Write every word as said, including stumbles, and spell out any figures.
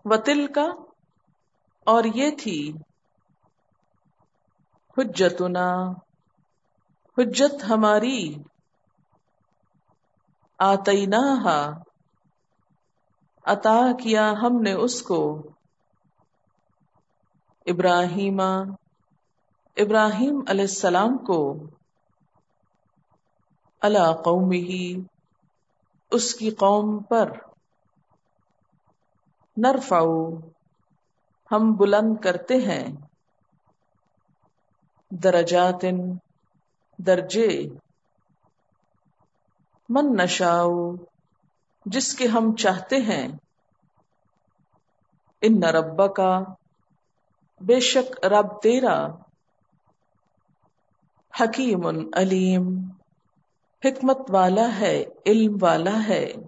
वतिल का, और ये थी, हुज्जतुना, हुज्जत हमारी, आतैनाहा, अता किया हमने उसको, इब्राहीमा, इब्राहिम अलैहिस्सलाम को, अला कौमिही, उसकी कौम पर, नरफाउ, हम बुलंद करते हैं, दरजातिन, दर्जे, मन नशाउ, जिसके हम चाहते हैं, इन्न रब्बका, बेशक रब तेरा, हकीमुन अलीम, हिकमत वाला है, इल्म वाला है।